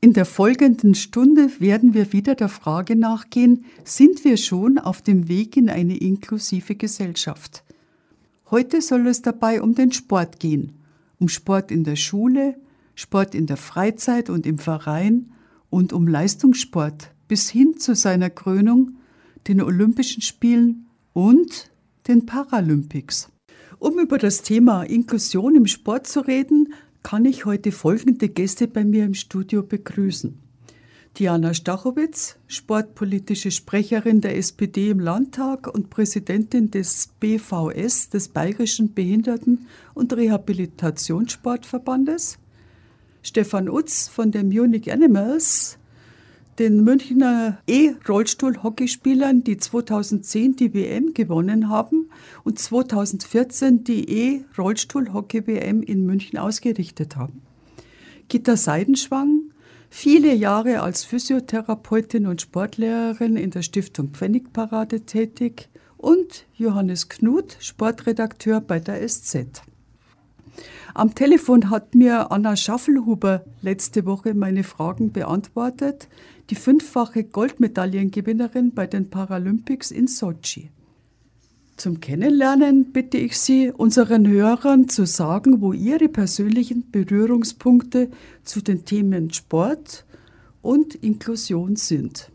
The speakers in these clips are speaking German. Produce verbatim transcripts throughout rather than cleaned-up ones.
In der folgenden Stunde werden wir wieder der Frage nachgehen, sind wir schon auf dem Weg in eine inklusive Gesellschaft? Heute soll es dabei um den Sport gehen, um Sport in der Schule, Sport in der Freizeit und im Verein und um Leistungssport bis hin zu seiner Krönung, den Olympischen Spielen und den Paralympics. Um über das Thema Inklusion im Sport zu reden, kann ich heute folgende Gäste bei mir im Studio begrüßen. Diana Stachowitz, sportpolitische Sprecherin der S P D im Landtag und Präsidentin des B V S, des Bayerischen Behinderten- und Rehabilitationssportverbandes. Stefan Utz von den Munich Animals, den Münchner E-Rollstuhl-Hockeyspielern, die zweitausendzehn die W M gewonnen haben und zweitausendvierzehn die E-Rollstuhl-Hockey-W M in München ausgerichtet haben. Gitta Seidenschwang, viele Jahre als Physiotherapeutin und Sportlehrerin in der Stiftung Pfennigparade tätig, und Johannes Knut, Sportredakteur bei der S Z. Am Telefon hat mir Anna Schaffelhuber letzte Woche meine Fragen beantwortet, die fünffache Goldmedaillengewinnerin bei den Paralympics in Sotschi. Zum Kennenlernen bitte ich Sie, unseren Hörern zu sagen, wo Ihre persönlichen Berührungspunkte zu den Themen Sport und Inklusion sind.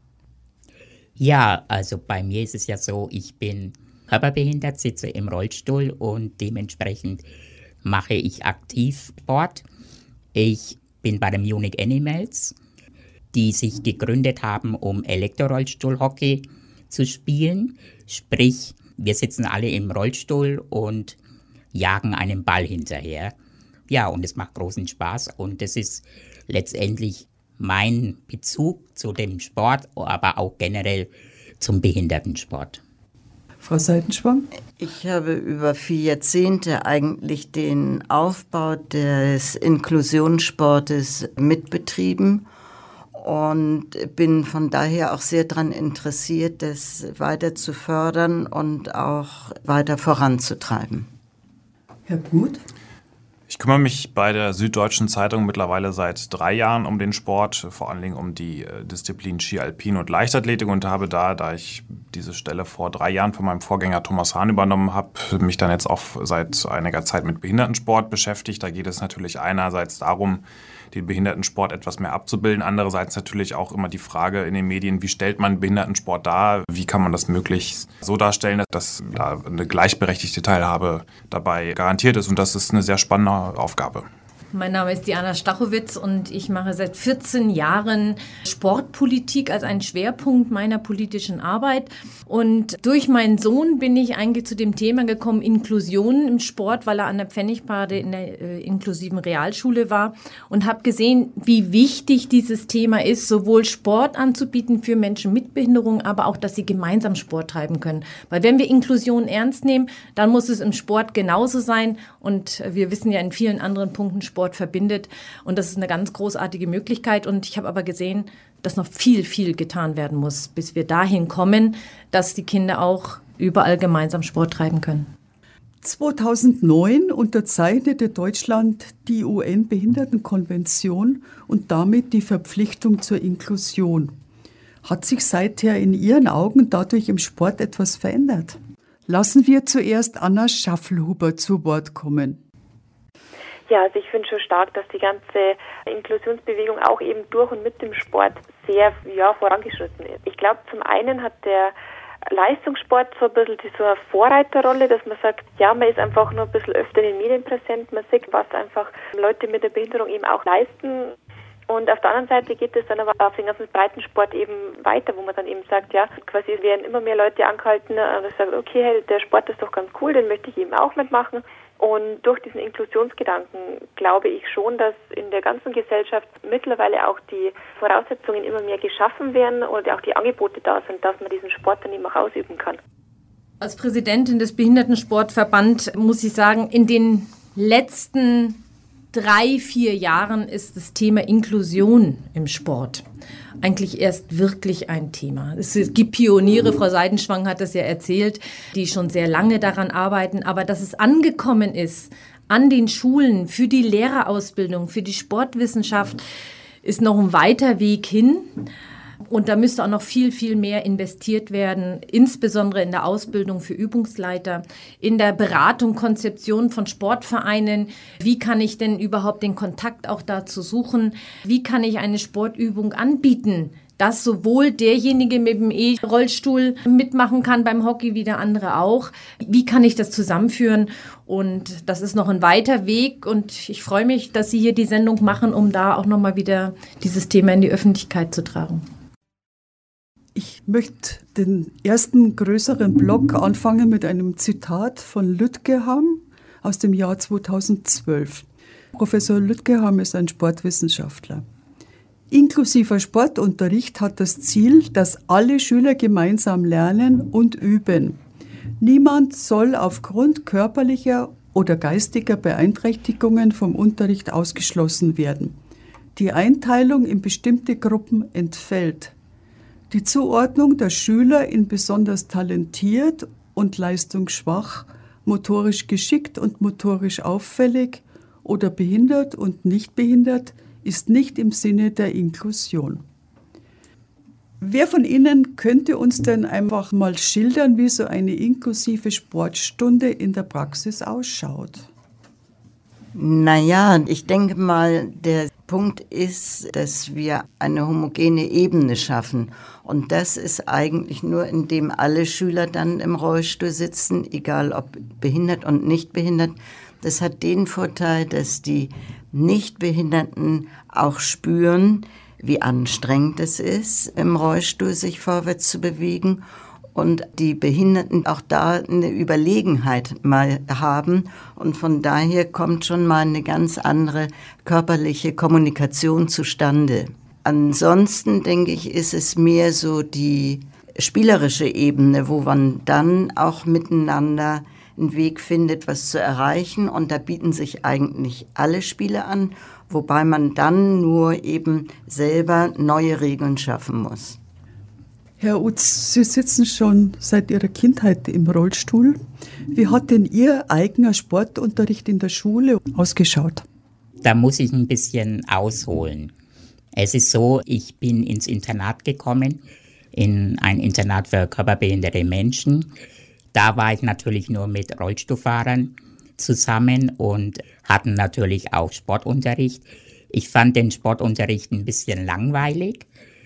Ja, also bei mir ist es ja so, ich bin körperbehindert, sitze im Rollstuhl und dementsprechend mache ich aktiv Sport. Ich bin bei den Munich Animals, die sich gegründet haben, um Elektrorollstuhl-Hockey zu spielen. Sprich, wir sitzen alle im Rollstuhl und jagen einen Ball hinterher. Ja, und es macht großen Spaß und es ist letztendlich mein Bezug zu dem Sport, aber auch generell zum Behindertensport. Frau Seidenschwang? Ich habe über vier Jahrzehnte eigentlich den Aufbau des Inklusionssportes mitbetrieben und bin von daher auch sehr daran interessiert, das weiter zu fördern und auch weiter voranzutreiben. Herr Gut? Ich kümmere mich bei der Süddeutschen Zeitung mittlerweile seit drei Jahren um den Sport, vor allen Dingen um die äh, Disziplin Ski Alpin und Leichtathletik, und habe da, da ich diese Stelle vor drei Jahren von meinem Vorgänger Thomas Hahn übernommen habe, mich dann jetzt auch seit einiger Zeit mit Behindertensport beschäftigt. Da geht es natürlich einerseits darum, den Behindertensport etwas mehr abzubilden. Andererseits natürlich auch immer die Frage in den Medien, wie stellt man Behindertensport dar? Wie kann man das möglichst so darstellen, dass da eine gleichberechtigte Teilhabe dabei garantiert ist? Und das ist eine sehr spannende Aufgabe. Mein Name ist Diana Stachowitz und ich mache seit vierzehn Jahren Sportpolitik als einen Schwerpunkt meiner politischen Arbeit. Und durch meinen Sohn bin ich eigentlich zu dem Thema gekommen, Inklusion im Sport, weil er an der Pfennigparade in der äh, inklusiven Realschule war, und habe gesehen, wie wichtig dieses Thema ist, sowohl Sport anzubieten für Menschen mit Behinderung, aber auch, dass sie gemeinsam Sport treiben können. Weil wenn wir Inklusion ernst nehmen, dann muss es im Sport genauso sein. Und wir wissen ja in vielen anderen Punkten, Sport verbindet, und das ist eine ganz großartige Möglichkeit. Und ich habe aber gesehen, dass noch viel, viel getan werden muss, bis wir dahin kommen, dass die Kinder auch überall gemeinsam Sport treiben können. zweitausendneun unterzeichnete Deutschland die U N-Behindertenkonvention und damit die Verpflichtung zur Inklusion. Hat sich seither in Ihren Augen dadurch im Sport etwas verändert? Lassen wir zuerst Anna Schaffelhuber zu Wort kommen. Ja, also ich finde schon stark, dass die ganze Inklusionsbewegung auch eben durch und mit dem Sport sehr ja, vorangeschritten ist. Ich glaube, zum einen hat der Leistungssport so ein bisschen die, so eine Vorreiterrolle, dass man sagt, ja, man ist einfach nur ein bisschen öfter in den Medien präsent, man sieht, was einfach Leute mit der Behinderung eben auch leisten. Und auf der anderen Seite geht es dann aber auf den ganzen Breitensport eben weiter, wo man dann eben sagt, ja, quasi werden immer mehr Leute angehalten und sagen, okay, hey, der Sport ist doch ganz cool, den möchte ich eben auch mitmachen. Und durch diesen Inklusionsgedanken glaube ich schon, dass in der ganzen Gesellschaft mittlerweile auch die Voraussetzungen immer mehr geschaffen werden und auch die Angebote da sind, dass man diesen Sport dann eben auch ausüben kann. Als Präsidentin des Behindertensportverband muss ich sagen, in den letzten drei, vier Jahren ist das Thema Inklusion im Sport eigentlich erst wirklich ein Thema. Es gibt Pioniere, Frau Seidenschwang hat das ja erzählt, die schon sehr lange daran arbeiten, aber dass es angekommen ist an den Schulen, für die Lehrerausbildung, für die Sportwissenschaft, ist noch ein weiter Weg hin. Und da müsste auch noch viel, viel mehr investiert werden, insbesondere in der Ausbildung für Übungsleiter, in der Beratung, Konzeption von Sportvereinen. Wie kann ich denn überhaupt den Kontakt auch dazu suchen? Wie kann ich eine Sportübung anbieten, dass sowohl derjenige mit dem E-Rollstuhl mitmachen kann beim Hockey wie der andere auch? Wie kann ich das zusammenführen? Und das ist noch ein weiter Weg und ich freue mich, dass Sie hier die Sendung machen, um da auch nochmal wieder dieses Thema in die Öffentlichkeit zu tragen. Ich möchte den ersten größeren Block anfangen mit einem Zitat von Lütgeham aus dem Jahr zweitausendzwölf. Professor Lütgeham ist ein Sportwissenschaftler. Inklusiver Sportunterricht hat das Ziel, dass alle Schüler gemeinsam lernen und üben. Niemand soll aufgrund körperlicher oder geistiger Beeinträchtigungen vom Unterricht ausgeschlossen werden. Die Einteilung in bestimmte Gruppen entfällt. Die Zuordnung der Schüler in besonders talentiert und leistungsschwach, motorisch geschickt und motorisch auffällig oder behindert und nicht behindert ist nicht im Sinne der Inklusion. Wer von Ihnen könnte uns denn einfach mal schildern, wie so eine inklusive Sportstunde in der Praxis ausschaut? Naja, ich denke mal, der Punkt ist, dass wir eine homogene Ebene schaffen. Und das ist eigentlich nur, indem alle Schüler dann im Rollstuhl sitzen, egal ob behindert und nicht behindert. Das hat den Vorteil, dass die Nichtbehinderten auch spüren, wie anstrengend es ist, im Rollstuhl sich vorwärts zu bewegen. Und die Behinderten auch da eine Überlegenheit mal haben. Und von daher kommt schon mal eine ganz andere körperliche Kommunikation zustande. Ansonsten, denke ich, ist es mehr so die spielerische Ebene, wo man dann auch miteinander einen Weg findet, was zu erreichen. Und da bieten sich eigentlich alle Spiele an, wobei man dann nur eben selber neue Regeln schaffen muss. Herr Utz, Sie sitzen schon seit Ihrer Kindheit im Rollstuhl. Wie hat denn Ihr eigener Sportunterricht in der Schule ausgeschaut? Da muss ich ein bisschen ausholen. Es ist so, ich bin ins Internat gekommen, in ein Internat für körperbehinderte Menschen. Da war ich natürlich nur mit Rollstuhlfahrern zusammen und hatten natürlich auch Sportunterricht. Ich fand den Sportunterricht ein bisschen langweilig,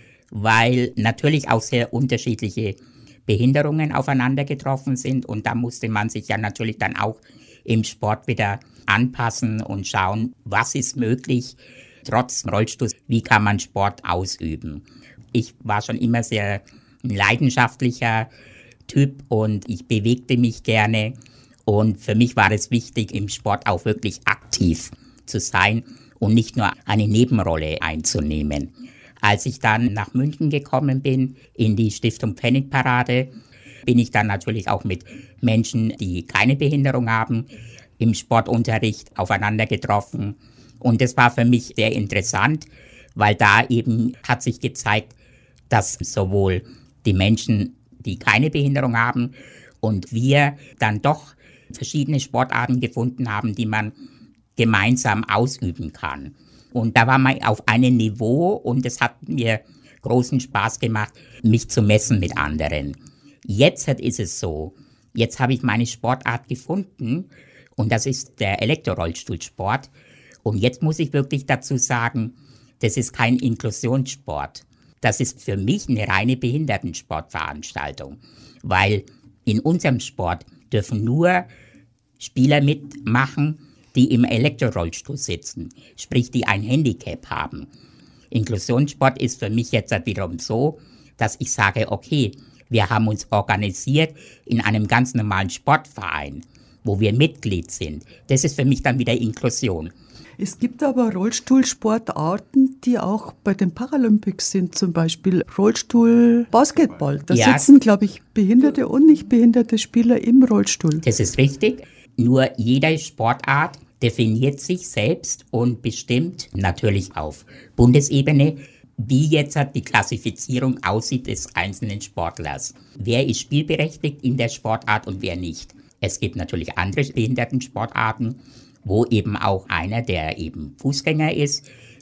weil natürlich auch sehr unterschiedliche Behinderungen aufeinander getroffen sind und da musste man sich ja natürlich dann auch im Sport wieder anpassen und schauen, was ist möglich, trotz Rollstuhl, wie kann man Sport ausüben. Ich war schon immer sehr ein leidenschaftlicher Typ und ich bewegte mich gerne und für mich war es wichtig, im Sport auch wirklich aktiv zu sein und nicht nur eine Nebenrolle einzunehmen. Als ich dann nach München gekommen bin, in die Stiftung Pfennigparade, bin ich dann natürlich auch mit Menschen, die keine Behinderung haben, im Sportunterricht aufeinander getroffen. Und das war für mich sehr interessant, weil da eben hat sich gezeigt, dass sowohl die Menschen, die keine Behinderung haben, und wir dann doch verschiedene Sportarten gefunden haben, die man gemeinsam ausüben kann. Und da war man auf einem Niveau und es hat mir großen Spaß gemacht, mich zu messen mit anderen. Jetzt ist es so, jetzt habe ich meine Sportart gefunden und das ist der Elektrorollstuhlsport. Und jetzt muss ich wirklich dazu sagen, das ist kein Inklusionssport. Das ist für mich eine reine Behindertensportveranstaltung, weil in unserem Sport dürfen nur Spieler mitmachen, die im Elektrorollstuhl sitzen, sprich die ein Handicap haben. Inklusionssport ist für mich jetzt wiederum so, dass ich sage, okay, wir haben uns organisiert in einem ganz normalen Sportverein, wo wir Mitglied sind. Das ist für mich dann wieder Inklusion. Es gibt aber Rollstuhlsportarten, die auch bei den Paralympics sind, zum Beispiel Rollstuhl-Basketball. Da ja. sitzen, glaube ich, behinderte und nicht behinderte Spieler im Rollstuhl. Das ist richtig. Nur jede Sportart definiert sich selbst und bestimmt natürlich auf Bundesebene, wie jetzt die Klassifizierung aussieht des einzelnen Sportlers. Wer ist spielberechtigt in der Sportart und wer nicht. Es gibt natürlich andere Behindertensportarten, wo eben auch einer, der eben Fußgänger ist,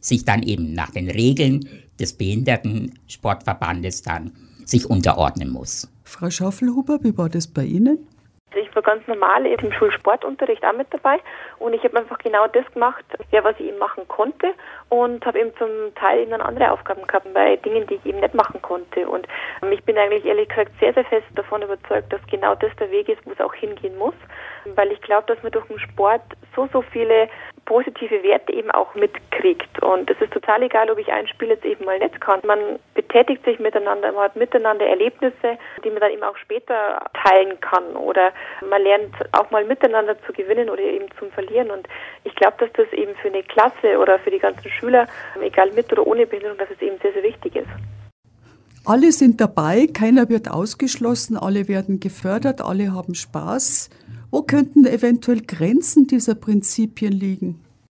sich dann eben nach den Regeln des Behindertensportverbandes dann sich unterordnen muss. Frau Schaffelhuber, wie war das bei Ihnen? Ich war ganz normal eben im Schulsportunterricht auch mit dabei und ich habe einfach genau das gemacht, ja, was ich eben machen konnte und habe eben zum Teil eben dann andere Aufgaben gehabt bei Dingen, die ich eben nicht machen konnte. Und ich bin eigentlich ehrlich gesagt sehr, sehr fest davon überzeugt, dass genau das der Weg ist, wo es auch hingehen muss, weil ich glaube, dass man durch den Sport so, so viele positive Werte eben auch mitkriegt. Und es ist total egal, ob ich ein Spiel jetzt eben mal nicht kann. Man betätigt sich miteinander, man hat miteinander Erlebnisse, die man dann eben auch später teilen kann. Oder man lernt auch mal miteinander zu gewinnen oder eben zum Verlieren. Und ich glaube, dass das eben für eine Klasse oder für die ganzen Schüler, egal mit oder ohne Behinderung, dass es eben sehr, sehr wichtig ist. Alle sind dabei, keiner wird ausgeschlossen, alle werden gefördert, alle haben Spaß. Wo könnten eventuell Grenzen dieser Prinzipien liegen?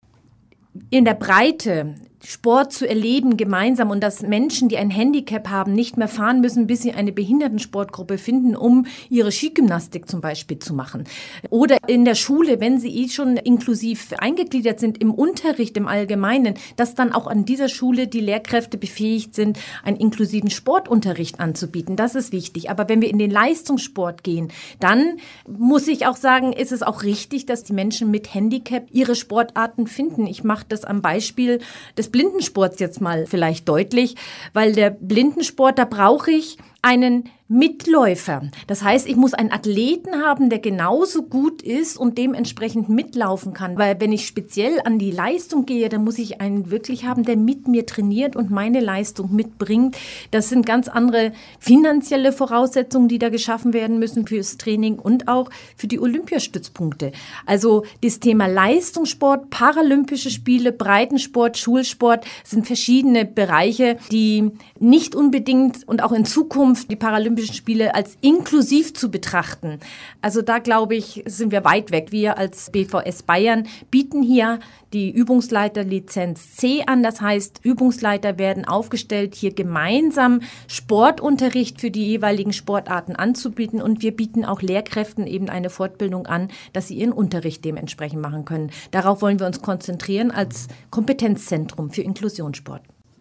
In der Breite Sport zu erleben gemeinsam und dass Menschen, die ein Handicap haben, nicht mehr fahren müssen, bis sie eine Behindertensportgruppe finden, um ihre Skigymnastik zum Beispiel zu machen. Oder in der Schule, wenn sie eh schon inklusiv eingegliedert sind, im Unterricht im Allgemeinen, dass dann auch an dieser Schule die Lehrkräfte befähigt sind, einen inklusiven Sportunterricht anzubieten. Das ist wichtig. Aber wenn wir in den Leistungssport gehen, dann muss ich auch sagen, ist es auch richtig, dass die Menschen mit Handicap ihre Sportarten finden. Ich mache das am Beispiel des Blindensports jetzt mal vielleicht deutlich, weil der Blindensport, da brauche ich einen Mitläufer. Das heißt, ich muss einen Athleten haben, der genauso gut ist und dementsprechend mitlaufen kann. Weil wenn ich speziell an die Leistung gehe, dann muss ich einen wirklich haben, der mit mir trainiert und meine Leistung mitbringt. Das sind ganz andere finanzielle Voraussetzungen, die da geschaffen werden müssen fürs Training und auch für die Olympiastützpunkte. Also das Thema Leistungssport, Paralympische Spiele, Breitensport, Schulsport sind verschiedene Bereiche, die nicht unbedingt und auch in Zukunft die Paralympischen Spiele als inklusiv zu betrachten. Also da, glaube ich, sind wir weit weg. Wir als B V S Bayern bieten hier die Übungsleiterlizenz C an. Das heißt, Übungsleiter werden aufgestellt, hier gemeinsam Sportunterricht für die jeweiligen Sportarten anzubieten. Und wir bieten auch Lehrkräften eben eine Fortbildung an, dass sie ihren Unterricht dementsprechend machen können. Darauf wollen wir uns konzentrieren als Kompetenzzentrum für Inklusionssport.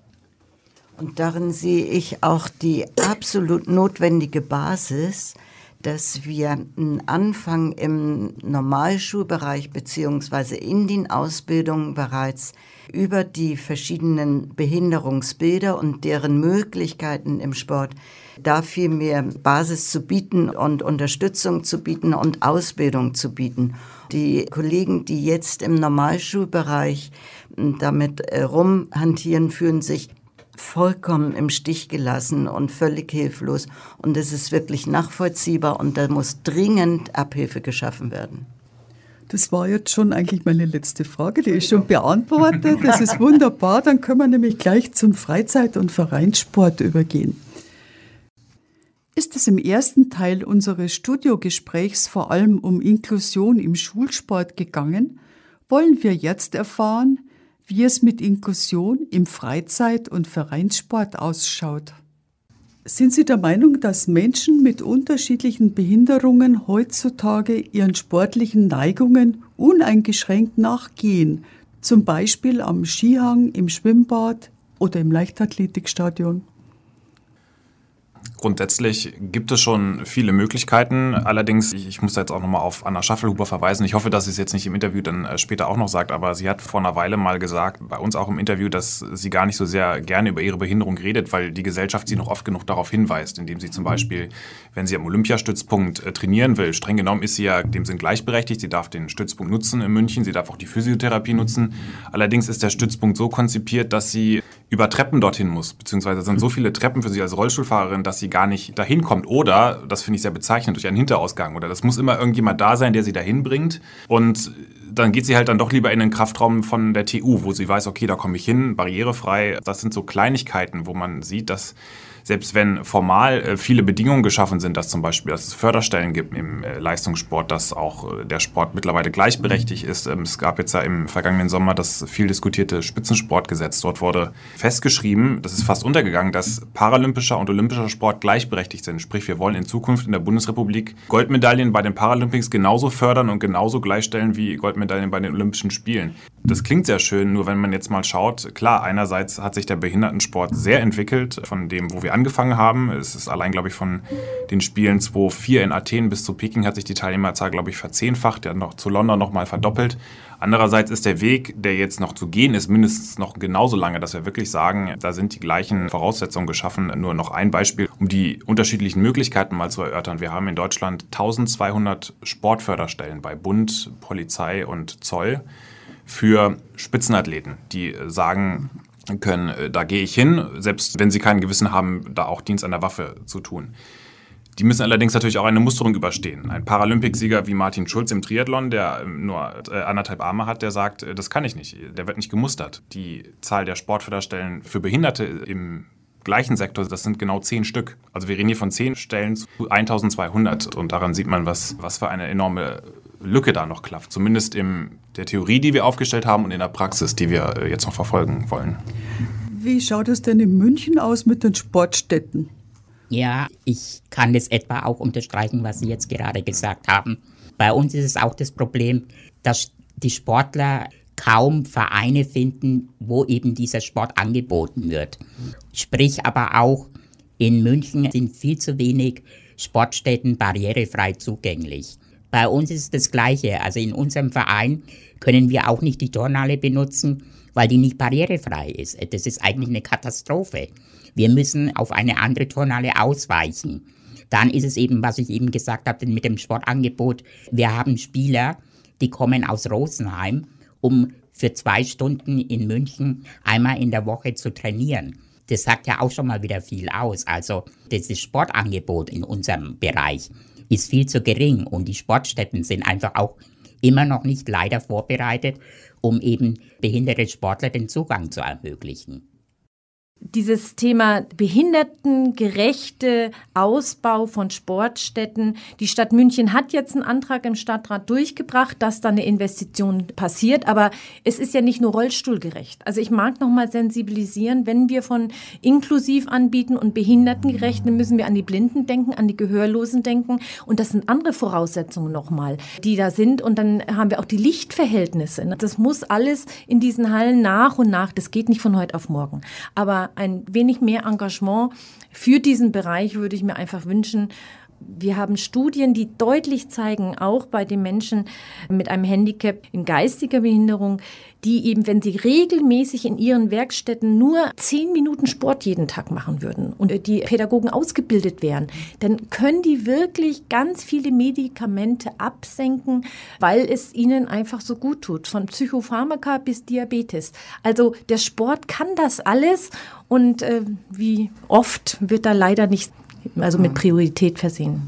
Und darin sehe ich auch die absolut notwendige Basis, dass wir einen Anfang im Normalschulbereich beziehungsweise in den Ausbildungen bereits über die verschiedenen Behinderungsbilder und deren Möglichkeiten im Sport da viel mehr Basis zu bieten und Unterstützung zu bieten und Ausbildung zu bieten. Die Kollegen, die jetzt im Normalschulbereich damit rumhantieren, fühlen sich vollkommen im Stich gelassen und völlig hilflos. Und es ist wirklich nachvollziehbar und da muss dringend Abhilfe geschaffen werden. Das war jetzt schon eigentlich meine letzte Frage, die ist schon beantwortet. Das ist wunderbar, dann können wir nämlich gleich zum Freizeit- und Vereinssport übergehen. Ist es im ersten Teil unseres Studiogesprächs vor allem um Inklusion im Schulsport gegangen, wollen wir jetzt erfahren, wie es mit Inklusion im Freizeit- und Vereinssport ausschaut. Sind Sie der Meinung, dass Menschen mit unterschiedlichen Behinderungen heutzutage ihren sportlichen Neigungen uneingeschränkt nachgehen, zum Beispiel am Skihang, im Schwimmbad oder im Leichtathletikstadion? Grundsätzlich gibt es schon viele Möglichkeiten. Allerdings, ich, ich muss da jetzt auch nochmal auf Anna Schaffelhuber verweisen. Ich hoffe, dass sie es jetzt nicht im Interview dann später auch noch sagt, aber sie hat vor einer Weile mal gesagt, bei uns auch im Interview, dass sie gar nicht so sehr gerne über ihre Behinderung redet, weil die Gesellschaft sie noch oft genug darauf hinweist, indem sie zum Beispiel, wenn sie am Olympiastützpunkt äh, trainieren will, streng genommen ist sie ja in dem Sinn gleichberechtigt. Sie darf den Stützpunkt nutzen in München, sie darf auch die Physiotherapie nutzen. Allerdings ist der Stützpunkt so konzipiert, dass sie über Treppen dorthin muss, beziehungsweise sind so viele Treppen für sie als Rollstuhlfahrerin, dass sie gar nicht dahin kommt. Oder, das finde ich sehr bezeichnend, durch einen Hinterausgang. Oder das muss immer irgendjemand da sein, der sie dahin bringt. Und dann geht sie halt dann doch lieber in den Kraftraum von der T U, wo sie weiß, okay, da komme ich hin, barrierefrei. Das sind so Kleinigkeiten, wo man sieht, dass selbst wenn formal viele Bedingungen geschaffen sind, dass zum Beispiel, dass es Förderstellen gibt im Leistungssport, dass auch der Sport mittlerweile gleichberechtigt ist. Es gab jetzt ja im vergangenen Sommer das viel diskutierte Spitzensportgesetz. Dort wurde festgeschrieben, das ist fast untergegangen, dass paralympischer und olympischer Sport gleichberechtigt sind. Sprich, wir wollen in Zukunft in der Bundesrepublik Goldmedaillen bei den Paralympics genauso fördern und genauso gleichstellen wie Goldmedaillen Goldmedaillen bei den Olympischen Spielen. Das klingt sehr schön, nur wenn man jetzt mal schaut, klar, einerseits hat sich der Behindertensport sehr entwickelt von dem, wo wir angefangen haben. Es ist allein, glaube ich, von den Spielen zweitausendvier in Athen bis zu Peking hat sich die Teilnehmerzahl, glaube ich, verzehnfacht, der hat noch zu London noch mal verdoppelt. Andererseits ist der Weg, der jetzt noch zu gehen ist, mindestens noch genauso lange, dass wir wirklich sagen, da sind die gleichen Voraussetzungen geschaffen. Nur noch ein Beispiel, um die unterschiedlichen Möglichkeiten mal zu erörtern. Wir haben in Deutschland eintausendzweihundert Sportförderstellen bei Bund, Polizei und Zoll für Spitzenathleten, die sagen können, da gehe ich hin, selbst wenn sie kein Gewissen haben, da auch Dienst an der Waffe zu tun. Die müssen allerdings natürlich auch eine Musterung überstehen. Ein Paralympicsieger wie Martin Schulz im Triathlon, der nur anderthalb Arme hat, der sagt, das kann ich nicht, der wird nicht gemustert. Die Zahl der Sportförderstellen für Behinderte im gleichen Sektor, das sind genau zehn Stück. Also wir reden hier von zehn Stellen zu eintausendzweihundert und daran sieht man, was, was für eine enorme Lücke da noch klafft. Zumindest in der Theorie, die wir aufgestellt haben und in der Praxis, die wir jetzt noch verfolgen wollen. Wie schaut es denn in München aus mit den Sportstätten? Ja, ich kann das etwa auch unterstreichen, was Sie jetzt gerade gesagt haben. Bei uns ist es auch das Problem, dass die Sportler kaum Vereine finden, wo eben dieser Sport angeboten wird. Sprich aber auch, in München sind viel zu wenig Sportstätten barrierefrei zugänglich. Bei uns ist es das Gleiche. Also in unserem Verein können wir auch nicht die Turnhalle benutzen, weil die nicht barrierefrei ist. Das ist eigentlich eine Katastrophe. Wir müssen auf eine andere Turnhalle ausweichen. Dann ist es eben, was ich eben gesagt habe, mit dem Sportangebot. Wir haben Spieler, die kommen aus Rosenheim, um für zwei Stunden in München einmal in der Woche zu trainieren. Das sagt ja auch schon mal wieder viel aus. Also das Sportangebot in unserem Bereich ist viel zu gering und die Sportstätten sind einfach auch immer noch nicht leider vorbereitet, um eben behinderte Sportler den Zugang zu ermöglichen. Dieses Thema behindertengerechte Ausbau von Sportstätten. Die Stadt München hat jetzt einen Antrag im Stadtrat durchgebracht, dass da eine Investition passiert. Aber es ist ja nicht nur rollstuhlgerecht. Also ich mag noch mal sensibilisieren, wenn wir von inklusiv anbieten und behindertengerecht, dann müssen wir an die Blinden denken, an die Gehörlosen denken. Und das sind andere Voraussetzungen noch mal, die da sind. Und dann haben wir auch die Lichtverhältnisse. Das muss alles in diesen Hallen nach und nach. Das geht nicht von heute auf morgen. Aber ein wenig mehr Engagement für diesen Bereich würde ich mir einfach wünschen. Wir haben Studien, die deutlich zeigen, auch bei den Menschen mit einem Handicap in geistiger Behinderung, die eben, wenn sie regelmäßig in ihren Werkstätten nur zehn Minuten Sport jeden Tag machen würden und die Pädagogen ausgebildet wären, dann können die wirklich ganz viele Medikamente absenken, weil es ihnen einfach so gut tut, von Psychopharmaka bis Diabetes. Also der Sport kann das alles und äh, wie oft wird da leider nicht also mit Priorität versehen.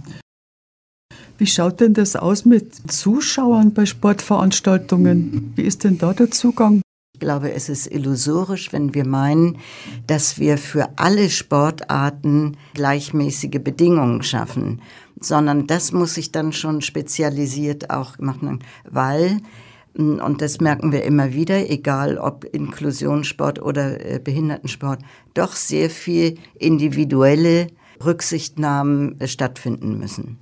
Wie schaut denn das aus mit Zuschauern bei Sportveranstaltungen? Wie ist denn da der Zugang? Ich glaube, es ist illusorisch, wenn wir meinen, dass wir für alle Sportarten gleichmäßige Bedingungen schaffen, sondern das muss sich dann schon spezialisiert auch machen, weil, und das merken wir immer wieder, egal ob Inklusionssport oder Behindertensport, doch sehr viel individuelle Rücksichtnahmen stattfinden müssen.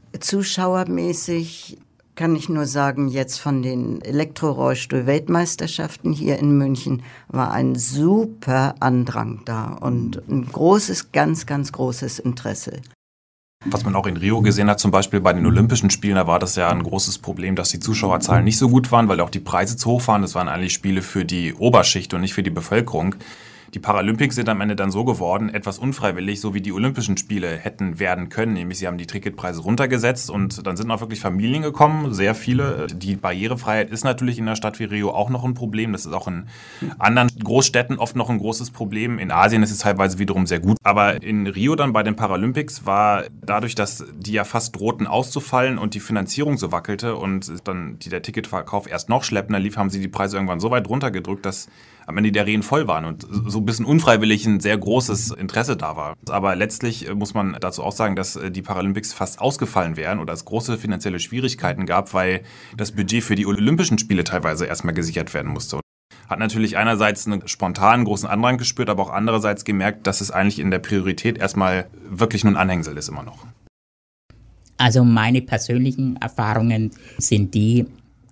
Zuschauermäßig kann ich nur sagen, jetzt von den Elektrorollstuhl-Weltmeisterschaften hier in München war ein super Andrang da und ein großes, ganz, ganz großes Interesse. Was man auch in Rio gesehen hat, zum Beispiel bei den Olympischen Spielen, da war das ja ein großes Problem, dass die Zuschauerzahlen nicht so gut waren, weil auch die Preise zu hoch waren. Das waren eigentlich Spiele für die Oberschicht und nicht für die Bevölkerung. Die Paralympics sind am Ende dann so geworden, etwas unfreiwillig, so wie die Olympischen Spiele hätten werden können. Nämlich sie haben die Ticketpreise runtergesetzt und dann sind auch wirklich Familien gekommen, sehr viele. Die Barrierefreiheit ist natürlich in einer Stadt wie Rio auch noch ein Problem. Das ist auch in anderen Großstädten oft noch ein großes Problem. In Asien ist es teilweise wiederum sehr gut. Aber in Rio dann bei den Paralympics war dadurch, dass die ja fast drohten auszufallen und die Finanzierung so wackelte und dann die, der Ticketverkauf erst noch schleppender lief, haben sie die Preise irgendwann so weit runtergedrückt, dass am Ende die Arenen voll waren und so ein bisschen unfreiwillig ein sehr großes Interesse da war. Aber letztlich muss man dazu auch sagen, dass die Paralympics fast ausgefallen wären oder es große finanzielle Schwierigkeiten gab, weil das Budget für die Olympischen Spiele teilweise erstmal gesichert werden musste. Hat natürlich einerseits einen spontanen großen Andrang gespürt, aber auch andererseits gemerkt, dass es eigentlich in der Priorität erstmal wirklich nur ein Anhängsel ist immer noch. Also meine persönlichen Erfahrungen sind die,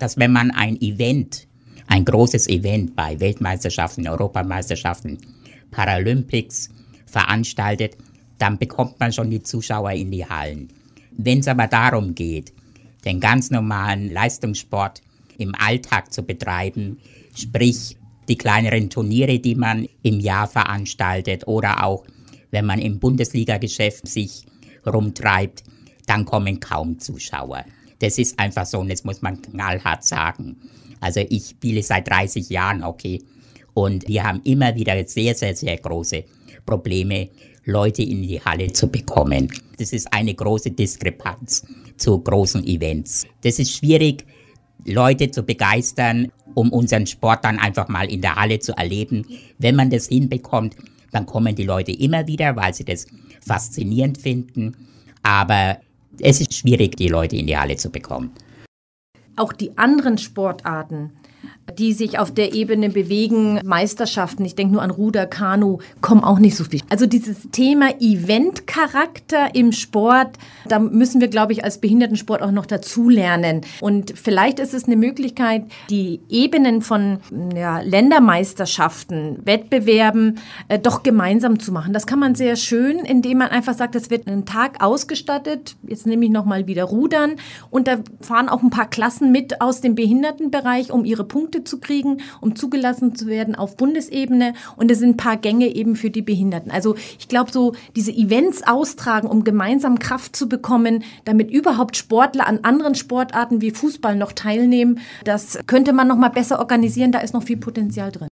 dass wenn man ein Event, ein großes Event bei Weltmeisterschaften, Europameisterschaften, Paralympics veranstaltet, dann bekommt man schon die Zuschauer in die Hallen. Wenn es aber darum geht, den ganz normalen Leistungssport im Alltag zu betreiben, sprich die kleineren Turniere, die man im Jahr veranstaltet oder auch, wenn man im Bundesliga-Geschäft sich rumtreibt, dann kommen kaum Zuschauer. Das ist einfach so und das muss man knallhart sagen. Also ich spiele seit dreißig Jahren Hockey und wir haben immer wieder sehr, sehr, sehr große Probleme, Leute in die Halle zu bekommen. Das ist eine große Diskrepanz zu großen Events. Das ist schwierig, Leute zu begeistern, um unseren Sport dann einfach mal in der Halle zu erleben. Wenn man das hinbekommt, dann kommen die Leute immer wieder, weil sie das faszinierend finden. Aber es ist schwierig, die Leute in die Halle zu bekommen. Auch die anderen Sportarten, die sich auf der Ebene bewegen, Meisterschaften, ich denke nur an Ruder, Kanu, kommen auch nicht so viel. Also dieses Thema Eventcharakter im Sport, da müssen wir, glaube ich, als Behindertensport auch noch dazulernen. Und vielleicht ist es eine Möglichkeit, die Ebenen von ja, Ländermeisterschaften, Wettbewerben äh, doch gemeinsam zu machen. Das kann man sehr schön, indem man einfach sagt, es wird einen Tag ausgestattet, jetzt nehme ich nochmal wieder Rudern und da fahren auch ein paar Klassen mit aus dem Behindertenbereich, um ihre Punkte zu kriegen, um zugelassen zu werden auf Bundesebene. Und es sind ein paar Gänge eben für die Behinderten. Also ich glaube, so diese Events austragen, um gemeinsam Kraft zu bekommen, damit überhaupt Sportler an anderen Sportarten wie Fußball noch teilnehmen, das könnte man noch mal besser organisieren. Da ist noch viel Potenzial drin.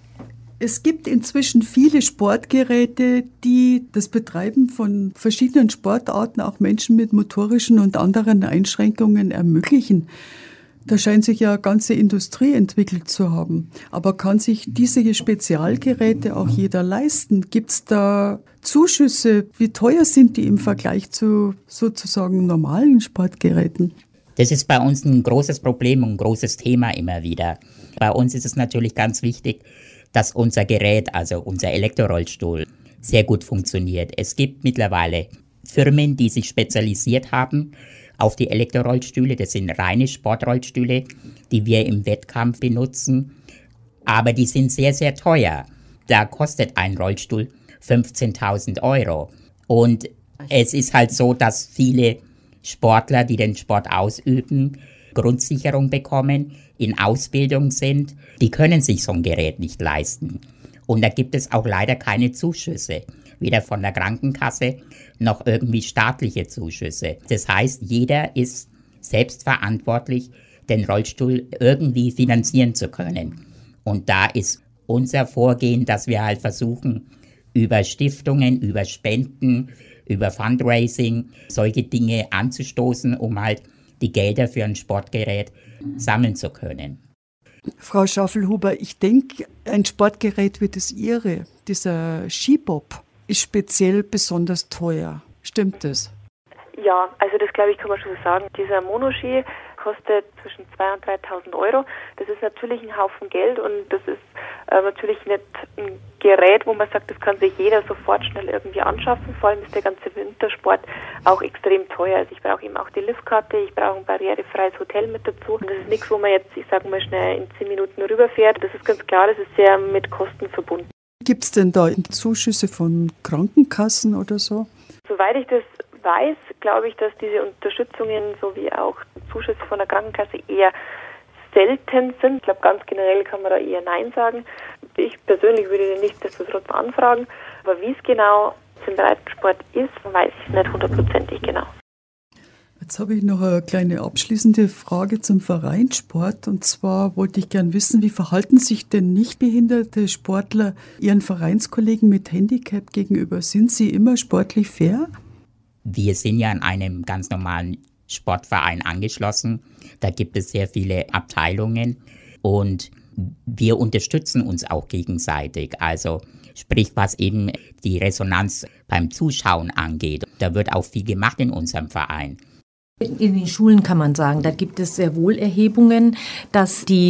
Es gibt inzwischen viele Sportgeräte, die das Betreiben von verschiedenen Sportarten auch Menschen mit motorischen und anderen Einschränkungen ermöglichen. Da scheint sich ja eine ganze Industrie entwickelt zu haben. Aber kann sich diese Spezialgeräte auch jeder leisten? Gibt es da Zuschüsse? Wie teuer sind die im Vergleich zu sozusagen normalen Sportgeräten? Das ist bei uns ein großes Problem und ein großes Thema immer wieder. Bei uns ist es natürlich ganz wichtig, dass unser Gerät, also unser Elektrorollstuhl, sehr gut funktioniert. Es gibt mittlerweile Firmen, die sich spezialisiert haben auf die Elektrorollstühle. Das sind reine Sportrollstühle, die wir im Wettkampf benutzen. Aber die sind sehr, sehr teuer. Da kostet ein Rollstuhl fünfzehntausend Euro. Und es ist halt so, dass viele Sportler, die den Sport ausüben, Grundsicherung bekommen, in Ausbildung sind. Die können sich so ein Gerät nicht leisten. Und da gibt es auch leider keine Zuschüsse. Weder von der Krankenkasse noch irgendwie staatliche Zuschüsse. Das heißt, jeder ist selbst verantwortlich, den Rollstuhl irgendwie finanzieren zu können. Und da ist unser Vorgehen, dass wir halt versuchen, über Stiftungen, über Spenden, über Fundraising solche Dinge anzustoßen, um halt die Gelder für ein Sportgerät sammeln zu können. Frau Schaufelhuber, ich denke, ein Sportgerät wie das Ihre, dieser Skibob, ist speziell besonders teuer. Stimmt das? Ja, also das glaube ich kann man schon sagen. Dieser Monoski kostet zwischen zweitausend und dreitausend Euro. Das ist natürlich ein Haufen Geld und das ist äh, natürlich nicht ein Gerät, wo man sagt, das kann sich jeder sofort schnell irgendwie anschaffen. Vor allem ist der ganze Wintersport auch extrem teuer. Also ich brauche eben auch die Liftkarte, ich brauche ein barrierefreies Hotel mit dazu. Und das ist nichts, wo man jetzt, ich sage mal, schnell in zehn Minuten rüberfährt. Das ist ganz klar, das ist sehr mit Kosten verbunden. Gibt es denn da Zuschüsse von Krankenkassen oder so? Soweit ich das weiß, glaube ich, dass diese Unterstützungen sowie auch Zuschüsse von der Krankenkasse eher selten sind. Ich glaube, ganz generell kann man da eher Nein sagen. Ich persönlich würde den nichtsdestotrotz anfragen, aber wie es genau im Breitensport ist, weiß ich nicht hundertprozentig genau. Jetzt habe ich noch eine kleine abschließende Frage zum Vereinssport. Und zwar wollte ich gern wissen, wie verhalten sich denn nichtbehinderte Sportler ihren Vereinskollegen mit Handicap gegenüber? Sind sie immer sportlich fair? Wir sind ja in einem ganz normalen Sportverein angeschlossen. Da gibt es sehr viele Abteilungen und wir unterstützen uns auch gegenseitig. Also sprich, was eben die Resonanz beim Zuschauen angeht. Da wird auch viel gemacht in unserem Verein. In den Schulen kann man sagen, da gibt es sehr wohl Erhebungen, dass die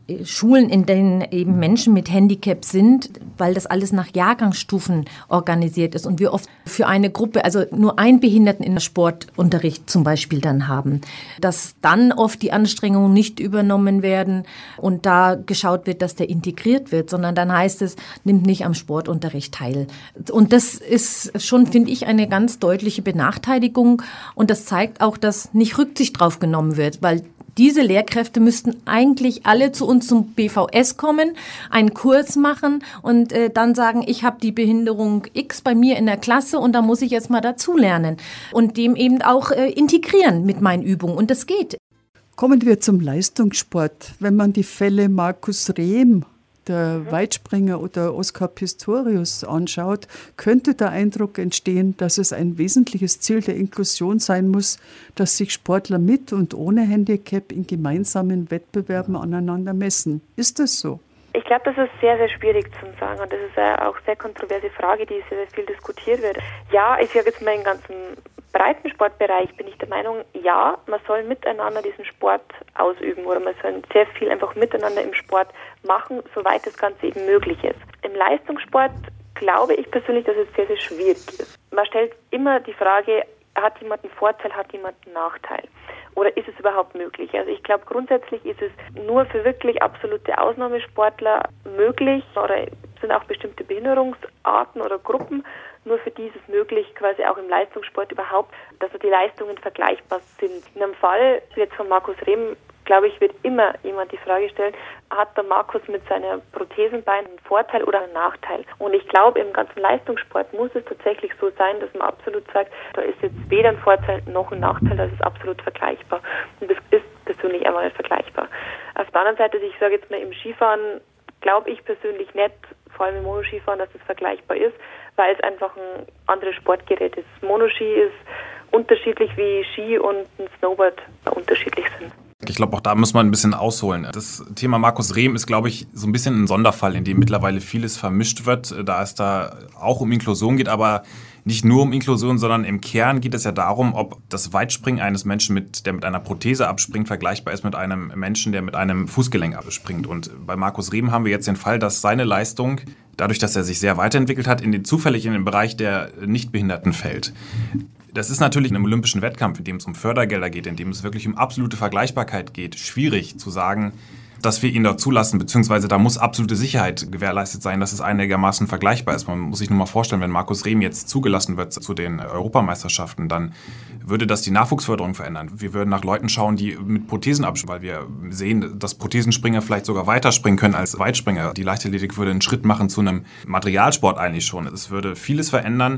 Schulen, in denen eben Menschen mit Handicap sind, weil das alles nach Jahrgangsstufen organisiert ist und wir oft für eine Gruppe, also nur einen Behinderten in der Sportunterricht zum Beispiel dann haben, dass dann oft die Anstrengungen nicht übernommen werden und da geschaut wird, dass der integriert wird, sondern dann heißt es, nimmt nicht am Sportunterricht teil. Und das ist schon, finde ich, eine ganz deutliche Benachteiligung und das zeigt auch, dass nicht Rücksicht drauf genommen wird, weil diese Lehrkräfte müssten eigentlich alle zu uns zum B V S kommen, einen Kurs machen und äh, dann sagen, ich habe die Behinderung X bei mir in der Klasse und da muss ich jetzt mal dazulernen und dem eben auch äh, integrieren mit meinen Übungen und das geht. Kommen wir zum Leistungssport. Wenn man die Fälle Markus Rehm, der mhm. Weitspringer, oder Oskar Pistorius anschaut, könnte der Eindruck entstehen, dass es ein wesentliches Ziel der Inklusion sein muss, dass sich Sportler mit und ohne Handicap in gemeinsamen Wettbewerben aneinander messen. Ist das so? Ich glaube, das ist sehr, sehr schwierig zu sagen und das ist eine auch sehr kontroverse Frage, die sehr, sehr viel diskutiert wird. Ja, ich sage jetzt mal im ganzen breiten Sportbereich bin ich der Meinung, ja, man soll miteinander diesen Sport ausüben oder man soll sehr viel einfach miteinander im Sport machen, soweit das Ganze eben möglich ist. Im Leistungssport glaube ich persönlich, dass es sehr, sehr schwierig ist. Man stellt immer die Frage, hat jemand einen Vorteil, hat jemand einen Nachteil? Oder ist es überhaupt möglich? Also ich glaube, grundsätzlich ist es nur für wirklich absolute Ausnahmesportler möglich oder sind auch bestimmte Behinderungsarten oder Gruppen, nur für die ist es möglich, quasi auch im Leistungssport überhaupt, dass die Leistungen vergleichbar sind. In einem Fall jetzt von Markus Rehm, glaube ich, wird immer jemand die Frage stellen, hat der Markus mit seiner Prothesenbein einen Vorteil oder einen Nachteil? Und ich glaube, im ganzen Leistungssport muss es tatsächlich so sein, dass man absolut sagt, da ist jetzt weder ein Vorteil noch ein Nachteil, das ist absolut vergleichbar. Und das ist persönlich einfach nicht vergleichbar. Auf der anderen Seite, ich sage jetzt mal im Skifahren, glaube ich persönlich nicht, vor allem im Monoskifahren, dass das vergleichbar ist, weil es einfach ein anderes Sportgerät ist. Monoski ist unterschiedlich wie Ski und ein Snowboard unterschiedlich sind. Ich glaube, auch da muss man ein bisschen ausholen. Das Thema Markus Rehm ist, glaube ich, so ein bisschen ein Sonderfall, in dem mittlerweile vieles vermischt wird, da es da auch um Inklusion geht, aber nicht nur um Inklusion, sondern im Kern geht es ja darum, ob das Weitspringen eines Menschen, mit, der mit einer Prothese abspringt, vergleichbar ist mit einem Menschen, der mit einem Fußgelenk abspringt. Und bei Markus Rehm haben wir jetzt den Fall, dass seine Leistung, dadurch, dass er sich sehr weiterentwickelt hat, in den, zufällig in den Bereich der Nichtbehinderten fällt. Das ist natürlich in einem olympischen Wettkampf, in dem es um Fördergelder geht, in dem es wirklich um absolute Vergleichbarkeit geht, schwierig zu sagen, dass wir ihn da zulassen, beziehungsweise da muss absolute Sicherheit gewährleistet sein, dass es einigermaßen vergleichbar ist. Man muss sich nur mal vorstellen, wenn Markus Rehm jetzt zugelassen wird zu den Europameisterschaften, dann würde das die Nachwuchsförderung verändern. Wir würden nach Leuten schauen, die mit Prothesen abspringen, weil wir sehen, dass Prothesenspringer vielleicht sogar weiter springen können als Weitspringer. Die Leichtathletik würde einen Schritt machen zu einem Materialsport eigentlich schon. Es würde vieles verändern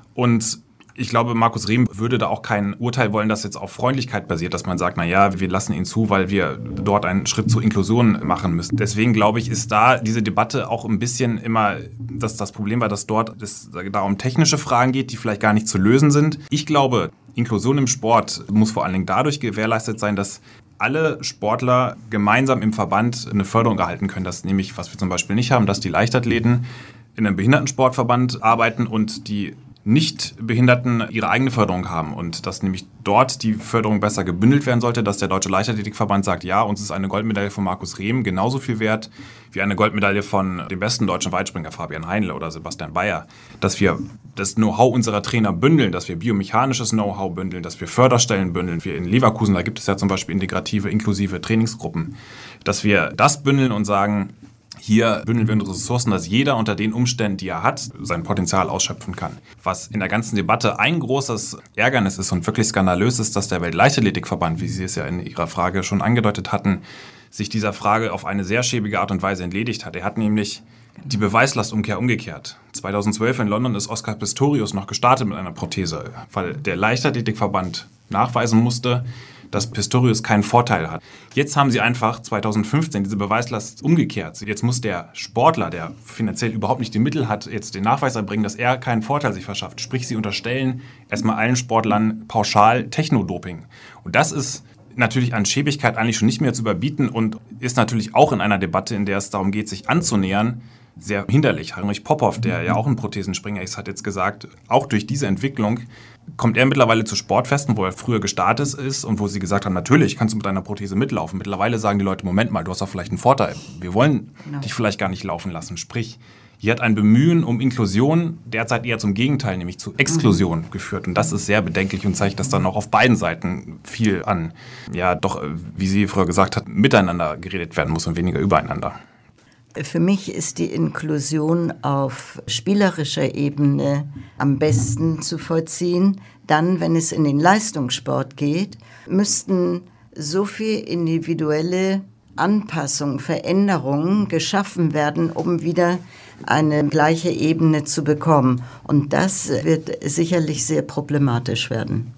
und ich glaube, Markus Rehm würde da auch kein Urteil wollen, das jetzt auf Freundlichkeit basiert, dass man sagt, na ja, wir lassen ihn zu, weil wir dort einen Schritt zur Inklusion machen müssen. Deswegen glaube ich, ist da diese Debatte auch ein bisschen immer, dass das Problem war, dass dort es da um technische Fragen geht, die vielleicht gar nicht zu lösen sind. Ich glaube, Inklusion im Sport muss vor allen Dingen dadurch gewährleistet sein, dass alle Sportler gemeinsam im Verband eine Förderung erhalten können. Das nämlich, was wir zum Beispiel nicht haben, dass die Leichtathleten in einem Behindertensportverband arbeiten und die Nichtbehinderten ihre eigene Förderung haben und dass nämlich dort die Förderung besser gebündelt werden sollte, dass der Deutsche Leichtathletikverband sagt, ja, uns ist eine Goldmedaille von Markus Rehm genauso viel wert wie eine Goldmedaille von dem besten deutschen Weitspringer Fabian Heinle oder Sebastian Bayer. Dass wir das Know-how unserer Trainer bündeln, dass wir biomechanisches Know-how bündeln, dass wir Förderstellen bündeln. Wir in Leverkusen, da gibt es ja zum Beispiel integrative, inklusive Trainingsgruppen. Dass wir das bündeln und sagen, hier bündeln wir unsere Ressourcen, dass jeder unter den Umständen, die er hat, sein Potenzial ausschöpfen kann. Was in der ganzen Debatte ein großes Ärgernis ist und wirklich skandalös ist, dass der Weltleichtathletikverband, wie Sie es ja in Ihrer Frage schon angedeutet hatten, sich dieser Frage auf eine sehr schäbige Art und Weise entledigt hat. Er hat nämlich die Beweislastumkehr umgekehrt. zweitausendzwölf in London ist Oskar Pistorius noch gestartet mit einer Prothese, weil der Leichtathletikverband nachweisen musste, dass Pistorius keinen Vorteil hat. Jetzt haben sie einfach zweitausendfünfzehn diese Beweislast umgekehrt. Jetzt muss der Sportler, der finanziell überhaupt nicht die Mittel hat, jetzt den Nachweis erbringen, dass er keinen Vorteil sich verschafft. Sprich, sie unterstellen erstmal allen Sportlern pauschal Technodoping. Und das ist natürlich an Schäbigkeit eigentlich schon nicht mehr zu überbieten und ist natürlich auch in einer Debatte, in der es darum geht, sich anzunähern, sehr hinderlich. Heinrich Popov, der ja auch ein Prothesenspringer ist, hat jetzt gesagt, auch durch diese Entwicklung kommt er mittlerweile zu Sportfesten, wo er früher gestartet ist und wo sie gesagt haben, natürlich kannst du mit deiner Prothese mitlaufen. Mittlerweile sagen die Leute, Moment mal, du hast doch vielleicht einen Vorteil. Wir wollen genau. dich vielleicht gar nicht laufen lassen. Sprich, hier hat ein Bemühen um Inklusion derzeit eher zum Gegenteil, nämlich zu Exklusion mhm. geführt. Und das ist sehr bedenklich und zeigt, dass dann auch auf beiden Seiten viel an, ja doch, wie sie früher gesagt hat, miteinander geredet werden muss und weniger übereinander. Für mich ist die Inklusion auf spielerischer Ebene am besten zu vollziehen. Dann, wenn es in den Leistungssport geht, müssten so viel individuelle Anpassungen, Veränderungen geschaffen werden, um wieder eine gleiche Ebene zu bekommen. Und das wird sicherlich sehr problematisch werden.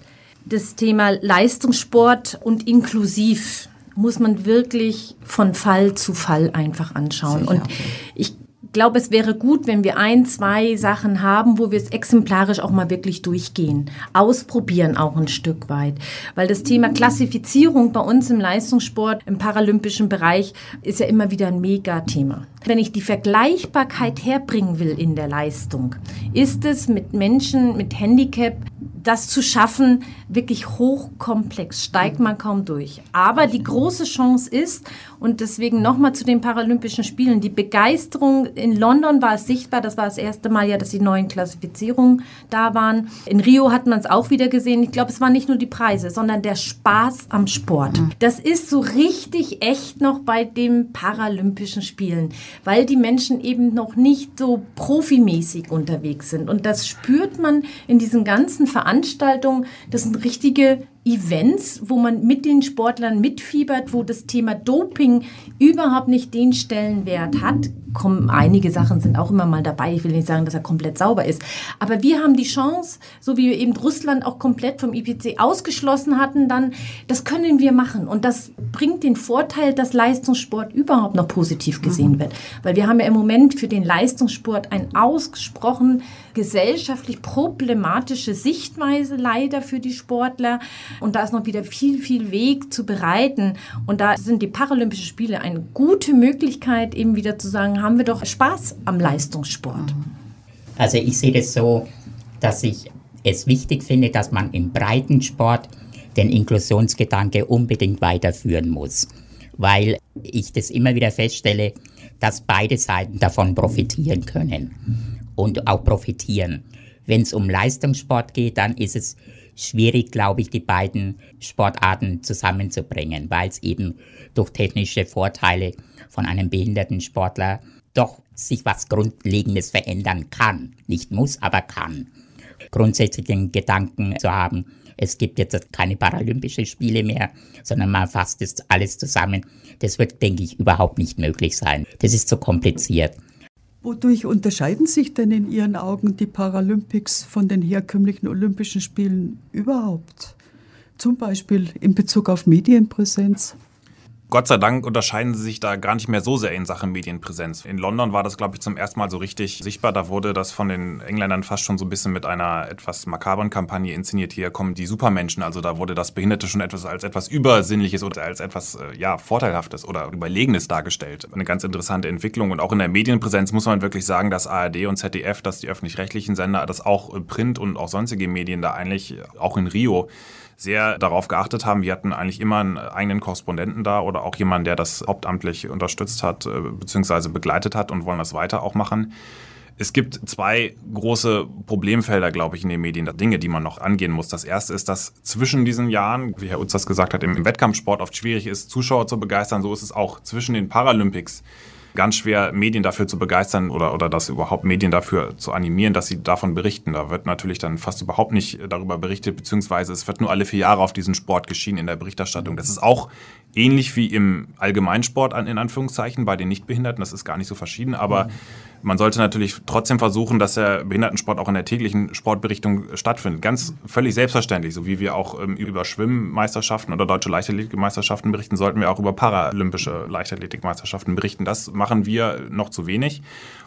Das Thema Leistungssport und inklusiv muss man wirklich von Fall zu Fall einfach anschauen. Sicher. Und ich glaube, es wäre gut, wenn wir ein, zwei Sachen haben, wo wir es exemplarisch auch mal wirklich durchgehen. Ausprobieren auch ein Stück weit. Weil das Thema Klassifizierung bei uns im Leistungssport, im paralympischen Bereich, ist ja immer wieder ein Megathema. Wenn ich die Vergleichbarkeit herbringen will in der Leistung, ist es mit Menschen mit Handicap, das zu schaffen, wirklich hochkomplex, steigt man kaum durch. Aber die große Chance ist, und deswegen nochmal zu den Paralympischen Spielen, die Begeisterung in London war es sichtbar, das war das erste Mal ja, dass die neuen Klassifizierungen da waren. In Rio hat man es auch wieder gesehen. Ich glaube, es waren nicht nur die Preise, sondern der Spaß am Sport. Das ist so richtig echt noch bei den Paralympischen Spielen, weil die Menschen eben noch nicht so profimäßig unterwegs sind. Und das spürt man in diesen ganzen Veranstaltungen. Das sind richtige Events, wo man mit den Sportlern mitfiebert, wo das Thema Doping überhaupt nicht den Stellenwert hat. Kommen, einige Sachen sind auch immer mal dabei. Ich will nicht sagen, dass er komplett sauber ist. Aber wir haben die Chance, so wie wir eben Russland auch komplett vom I P C ausgeschlossen hatten, dann, das können wir machen. Und das bringt den Vorteil, dass Leistungssport überhaupt noch positiv gesehen wird. Weil wir haben ja im Moment für den Leistungssport ein ausgesprochen gesellschaftlich problematische Sichtweise leider für die Sportler. Und da ist noch wieder viel, viel Weg zu bereiten. Und da sind die Paralympischen Spiele eine gute Möglichkeit, eben wieder zu sagen, haben wir doch Spaß am Leistungssport. Also ich sehe das so, dass ich es wichtig finde, dass man im Breitensport den Inklusionsgedanke unbedingt weiterführen muss. Weil ich das immer wieder feststelle, dass beide Seiten davon profitieren können und auch profitieren. Wenn es um Leistungssport geht, dann ist es schwierig, glaube ich, die beiden Sportarten zusammenzubringen, weil es eben durch technische Vorteile von einem behinderten Sportler doch sich was Grundlegendes verändern kann. Nicht muss, aber kann. Grundsätzlich den Gedanken zu haben, es gibt jetzt keine Paralympischen Spiele mehr, sondern man fasst das alles zusammen. Das wird, denke ich, überhaupt nicht möglich sein. Das ist zu kompliziert. Wodurch unterscheiden sich denn in Ihren Augen die Paralympics von den herkömmlichen Olympischen Spielen überhaupt? Zum Beispiel in Bezug auf Medienpräsenz? Gott sei Dank unterscheiden sie sich da gar nicht mehr so sehr in Sachen Medienpräsenz. In London war das, glaube ich, zum ersten Mal so richtig sichtbar. Da wurde das von den Engländern fast schon so ein bisschen mit einer etwas makabren Kampagne inszeniert. Hier kommen die Supermenschen. Also da wurde das Behinderte schon etwas als etwas Übersinnliches oder als etwas ja, Vorteilhaftes oder Überlegenes dargestellt. Eine ganz interessante Entwicklung. Und auch in der Medienpräsenz muss man wirklich sagen, dass A R D und Z D F, dass die öffentlich-rechtlichen Sender, dass auch Print und auch sonstige Medien da eigentlich, auch in Rio, sehr darauf geachtet haben. Wir hatten eigentlich immer einen eigenen Korrespondenten da oder auch jemanden, der das hauptamtlich unterstützt hat bzw. begleitet hat und wollen das weiter auch machen. Es gibt zwei große Problemfelder, glaube ich, in den Medien, Dinge, die man noch angehen muss. Das erste ist, dass zwischen diesen Jahren, wie Herr Utz das gesagt hat, im Wettkampfsport oft schwierig ist, Zuschauer zu begeistern. So ist es auch zwischen den Paralympics ganz schwer, Medien dafür zu begeistern oder, oder das überhaupt Medien dafür zu animieren, dass sie davon berichten. Da wird natürlich dann fast überhaupt nicht darüber berichtet, beziehungsweise es wird nur alle vier Jahre auf diesen Sport geschienen in der Berichterstattung. Das ist auch ähnlich wie im Allgemeinsport, in Anführungszeichen, bei den Nichtbehinderten. Das ist gar nicht so verschieden, aber mhm. man sollte natürlich trotzdem versuchen, dass der Behindertensport auch in der täglichen Sportberichtung stattfindet. Ganz völlig selbstverständlich, so wie wir auch ähm, über Schwimmmeisterschaften oder deutsche Leichtathletikmeisterschaften berichten, sollten wir auch über paralympische Leichtathletikmeisterschaften berichten. Das machen wir noch zu wenig.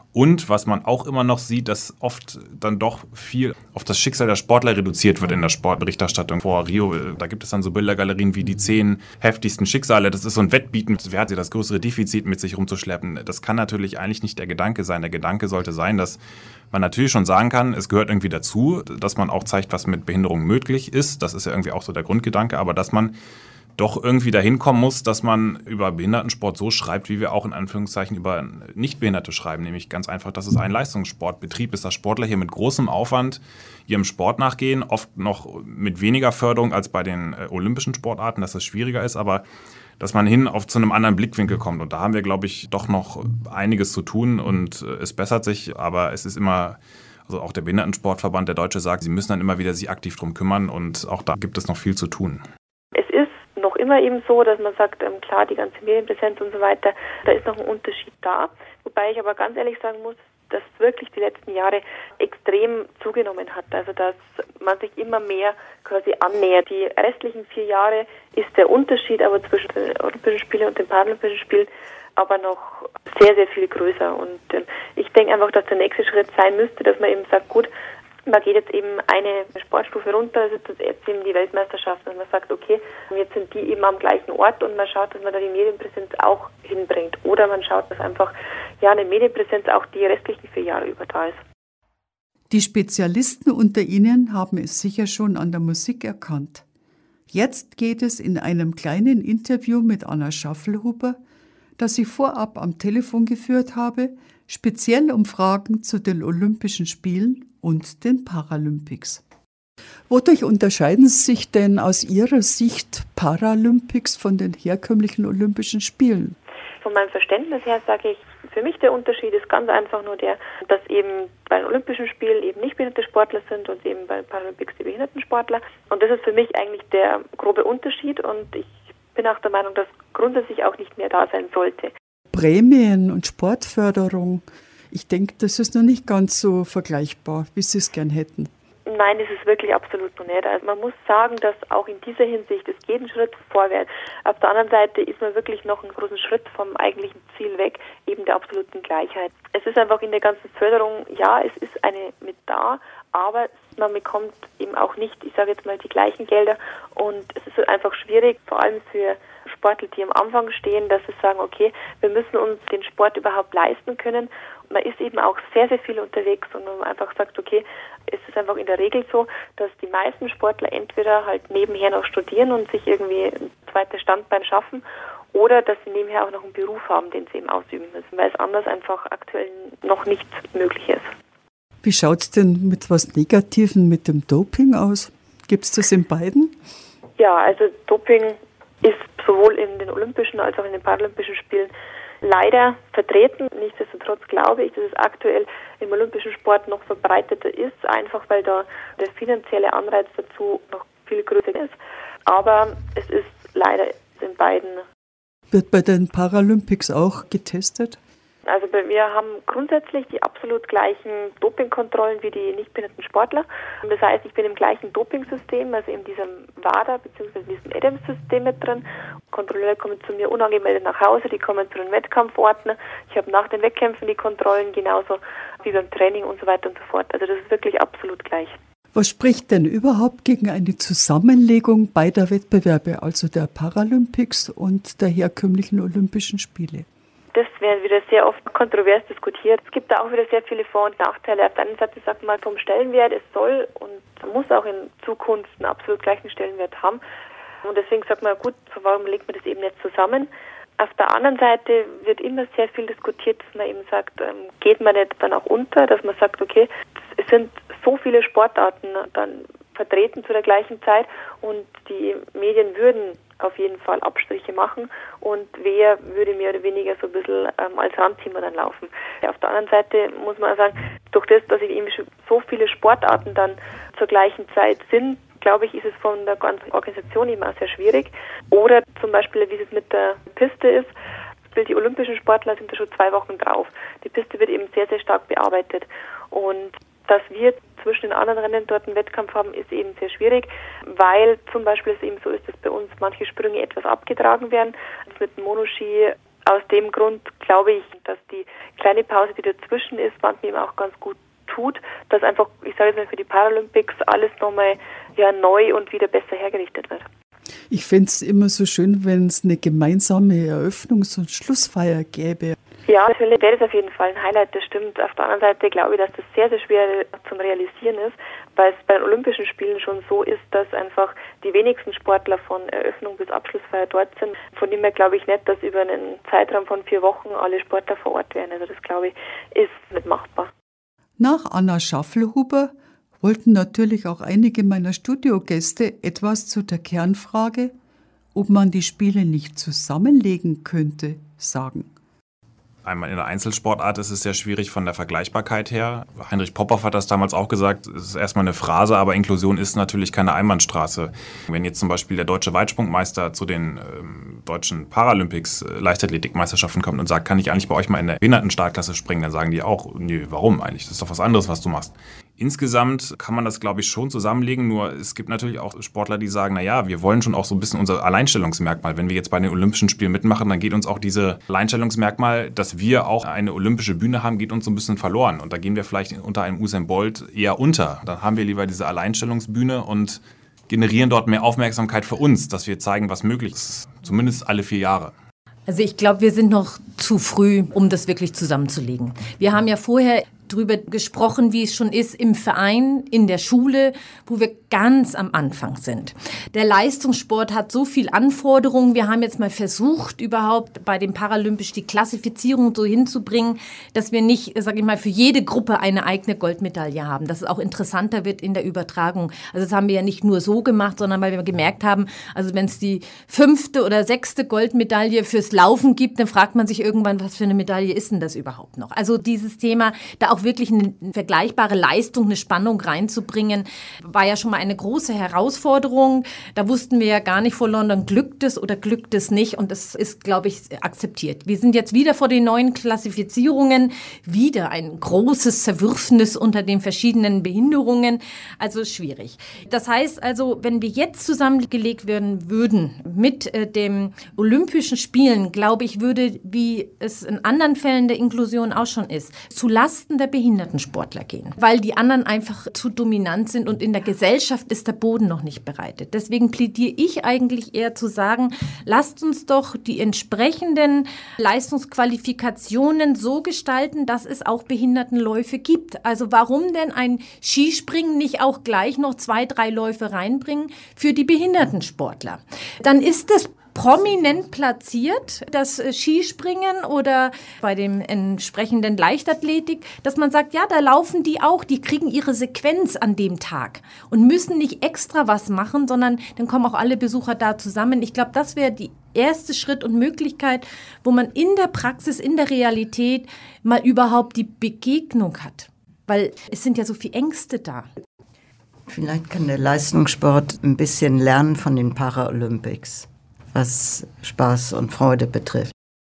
Und was man auch immer noch sieht, dass oft dann doch viel auf das Schicksal der Sportler reduziert wird in der Sportberichterstattung. Vor Rio, da gibt es dann so Bildergalerien wie die zehn heftigsten Schicksale. Das ist so ein Wettbieten, wer hat hier das größere Defizit mit sich rumzuschleppen. Das kann natürlich eigentlich nicht der Gedanke sein. Der Gedanke sollte sein, dass man natürlich schon sagen kann, es gehört irgendwie dazu, dass man auch zeigt, was mit Behinderung möglich ist. Das ist ja irgendwie auch so der Grundgedanke. Aber dass man doch irgendwie dahin kommen muss, dass man über Behindertensport so schreibt, wie wir auch in Anführungszeichen über Nichtbehinderte schreiben. Nämlich ganz einfach, dass es ein Leistungssportbetrieb ist, dass Sportler hier mit großem Aufwand ihrem Sport nachgehen, oft noch mit weniger Förderung als bei den äh, olympischen Sportarten, dass das schwieriger ist, aber dass man hin auf zu einem anderen Blickwinkel kommt. Und da haben wir, glaube ich, doch noch einiges zu tun und äh, es bessert sich, aber es ist immer, also auch der Behindertensportverband, der Deutsche, sagt, sie müssen dann immer wieder sich aktiv drum kümmern und auch da gibt es noch viel zu tun. Es ist noch immer eben so, dass man sagt, ähm, klar, die ganze Medienpräsenz und so weiter, da ist noch ein Unterschied da. Wobei ich aber ganz ehrlich sagen muss, dass wirklich die letzten Jahre extrem zugenommen hat. Also dass man sich immer mehr quasi annähert. Die restlichen vier Jahre ist der Unterschied aber zwischen den Olympischen Spielen und den Paralympischen Spielen aber noch sehr, sehr viel größer. Und ähm, ich denke einfach, dass der nächste Schritt sein müsste, dass man eben sagt, gut, man geht jetzt eben eine Sportstufe runter, das ist jetzt eben die Weltmeisterschaft und man sagt, okay, jetzt sind die eben am gleichen Ort und man schaut, dass man da die Medienpräsenz auch hinbringt. Oder man schaut, dass einfach ja eine Medienpräsenz auch die restlichen vier Jahre über da ist. Die Spezialisten unter Ihnen haben es sicher schon an der Musik erkannt. Jetzt geht es in einem kleinen Interview mit Anna Schaffelhuber, das ich vorab am Telefon geführt habe, speziell um Fragen zu den Olympischen Spielen und den Paralympics. Wodurch unterscheiden sich denn aus Ihrer Sicht Paralympics von den herkömmlichen Olympischen Spielen? Von meinem Verständnis her sage ich, für mich der Unterschied ist ganz einfach nur der, dass eben bei den Olympischen Spielen eben nicht behinderte Sportler sind und eben bei den Paralympics die behinderten Sportler. Und das ist für mich eigentlich der grobe Unterschied und ich bin auch der Meinung, dass grundsätzlich auch nicht mehr da sein sollte. Prämien und Sportförderung, ich denke, das ist noch nicht ganz so vergleichbar, wie Sie es gern hätten. Nein, das ist wirklich absolut noch nicht. Also man muss sagen, dass auch in dieser Hinsicht es geht ein Schritt vorwärts. Auf der anderen Seite ist man wirklich noch einen großen Schritt vom eigentlichen Ziel weg, eben der absoluten Gleichheit. Es ist einfach in der ganzen Förderung, ja, es ist eine mit da, aber man bekommt eben auch nicht, ich sage jetzt mal, die gleichen Gelder und es ist einfach schwierig, vor allem für Sportler, die am Anfang stehen, dass sie sagen, okay, wir müssen uns den Sport überhaupt leisten können. Man ist eben auch sehr, sehr viel unterwegs und man einfach sagt, okay, es ist einfach in der Regel so, dass die meisten Sportler entweder halt nebenher noch studieren und sich irgendwie ein zweites Standbein schaffen oder dass sie nebenher auch noch einen Beruf haben, den sie eben ausüben müssen, weil es anders einfach aktuell noch nicht möglich ist. Wie schaut es denn mit was Negativem mit dem Doping aus? Gibt es das in beiden? Ja, also Doping ist sowohl in den Olympischen als auch in den Paralympischen Spielen leider vertreten. Nichtsdestotrotz glaube ich, dass es aktuell im olympischen Sport noch verbreiteter ist, einfach weil da der finanzielle Anreiz dazu noch viel größer ist. Aber es ist leider in beiden. Wird bei den Paralympics auch getestet? Also wir haben grundsätzlich die absolut gleichen Dopingkontrollen wie die nicht behinderten Sportler. Das heißt, ich bin im gleichen Dopingsystem, also in diesem WADA bzw. in diesem A D A M-System mit drin. Kontrolleure kommen zu mir unangemeldet nach Hause, die kommen zu den Wettkampforten. Ich habe nach den Wettkämpfen die Kontrollen genauso wie beim Training und so weiter und so fort. Also das ist wirklich absolut gleich. Was spricht denn überhaupt gegen eine Zusammenlegung beider Wettbewerbe, also der Paralympics und der herkömmlichen Olympischen Spiele? Das wird wieder sehr oft kontrovers diskutiert. Es gibt da auch wieder sehr viele Vor- und Nachteile. Auf der einen Seite sagt man vom Stellenwert, es soll und muss auch in Zukunft einen absolut gleichen Stellenwert haben. Und deswegen sagt man, gut, warum legt man das eben nicht zusammen? Auf der anderen Seite wird immer sehr viel diskutiert, dass man eben sagt, geht man nicht dann auch unter, dass man sagt, okay, es sind so viele Sportarten dann vertreten zu der gleichen Zeit und die Medien würden auf jeden Fall Abstriche machen und wer würde mehr oder weniger so ein bisschen ähm, als Randthema dann laufen. Ja, auf der anderen Seite muss man sagen, durch das, dass eben so viele Sportarten dann zur gleichen Zeit sind, glaube ich, ist es von der ganzen Organisation eben auch sehr schwierig. Oder zum Beispiel, wie es mit der Piste ist, die olympischen Sportler sind da schon zwei Wochen drauf. Die Piste wird eben sehr, sehr stark bearbeitet und dass wir zwischen den anderen Rennen dort einen Wettkampf haben, ist eben sehr schwierig, weil zum Beispiel es eben so ist, dass bei uns manche Sprünge etwas abgetragen werden. Das mit dem Monoski aus dem Grund glaube ich, dass die kleine Pause, die dazwischen ist, manchmal eben auch ganz gut tut, dass einfach, ich sage jetzt mal für die Paralympics, alles nochmal ja, neu und wieder besser hergerichtet wird. Ich fände es immer so schön, wenn es eine gemeinsame Eröffnungs- und Schlussfeier gäbe. Ja, natürlich wäre das auf jeden Fall ein Highlight, das stimmt. Auf der anderen Seite glaube ich, dass das sehr, sehr schwer zum Realisieren ist, weil es bei den Olympischen Spielen schon so ist, dass einfach die wenigsten Sportler von Eröffnung bis Abschlussfeier dort sind. Von dem her glaube ich nicht, dass über einen Zeitraum von vier Wochen alle Sportler vor Ort wären. Also das glaube ich, ist nicht machbar. Nach Anna Schaffelhuber wollten natürlich auch einige meiner Studiogäste etwas zu der Kernfrage, ob man die Spiele nicht zusammenlegen könnte, sagen. Einmal in der Einzelsportart ist es sehr schwierig von der Vergleichbarkeit her. Heinrich Popoff hat das damals auch gesagt, es ist erstmal eine Phrase, aber Inklusion ist natürlich keine Einbahnstraße. Wenn jetzt zum Beispiel der deutsche Weitsprungmeister zu den ähm, deutschen Paralympics äh, Leichtathletikmeisterschaften kommt und sagt, kann ich eigentlich bei euch mal in der Behindertenstartklasse springen, dann sagen die auch, nee, warum eigentlich? Das ist doch was anderes, was du machst. Insgesamt kann man das, glaube ich, schon zusammenlegen, nur es gibt natürlich auch Sportler, die sagen, naja, wir wollen schon auch so ein bisschen unser Alleinstellungsmerkmal. Wenn wir jetzt bei den Olympischen Spielen mitmachen, dann geht uns auch dieses Alleinstellungsmerkmal, dass wir auch eine olympische Bühne haben, geht uns so ein bisschen verloren. Und da gehen wir vielleicht unter einem Usain Bolt eher unter. Dann haben wir lieber diese Alleinstellungsbühne und generieren dort mehr Aufmerksamkeit für uns, dass wir zeigen, was möglich ist. Zumindest alle vier Jahre. Also ich glaube, wir sind noch zu früh, um das wirklich zusammenzulegen. Wir haben ja vorher drüber gesprochen, wie es schon ist im Verein, in der Schule, wo wir ganz am Anfang sind. Der Leistungssport hat so viel Anforderungen. Wir haben jetzt mal versucht, überhaupt bei den Paralympisch die Klassifizierung so hinzubringen, dass wir nicht, sage ich mal, für jede Gruppe eine eigene Goldmedaille haben, dass es auch interessanter wird in der Übertragung. Also das haben wir ja nicht nur so gemacht, sondern weil wir gemerkt haben, also wenn es die fünfte oder sechste Goldmedaille fürs Laufen gibt, dann fragt man sich irgendwann, was für eine Medaille ist denn das überhaupt noch? Also dieses Thema, da auch wirklich eine vergleichbare Leistung, eine Spannung reinzubringen, war ja schon mal eine große Herausforderung. Da wussten wir ja gar nicht vor London, glückt es oder glückt es nicht. Und das ist, glaube ich, akzeptiert. Wir sind jetzt wieder vor den neuen Klassifizierungen, wieder ein großes Zerwürfnis unter den verschiedenen Behinderungen. Also schwierig. Das heißt also, wenn wir jetzt zusammengelegt werden würden mit äh, dem Olympischen Spielen, glaube ich, würde, wie es in anderen Fällen der Inklusion auch schon ist, zulasten der Behindertensportler gehen, weil die anderen einfach zu dominant sind und in der Gesellschaft ist der Boden noch nicht bereitet. Deswegen plädiere ich eigentlich eher zu sagen, lasst uns doch die entsprechenden Leistungsqualifikationen so gestalten, dass es auch Behindertenläufe gibt. Also warum denn ein Skispringen nicht auch gleich noch zwei, drei Läufe reinbringen für die Behindertensportler? Dann ist es prominent platziert, das Skispringen oder bei dem entsprechenden Leichtathletik, dass man sagt, ja, da laufen die auch, die kriegen ihre Sequenz an dem Tag und müssen nicht extra was machen, sondern dann kommen auch alle Besucher da zusammen. Ich glaube, das wäre die erste Schritt und Möglichkeit, wo man in der Praxis, in der Realität mal überhaupt die Begegnung hat, weil es sind ja so viele Ängste da. Vielleicht kann der Leistungssport ein bisschen lernen von den Paralympics, was Spaß und Freude betrifft.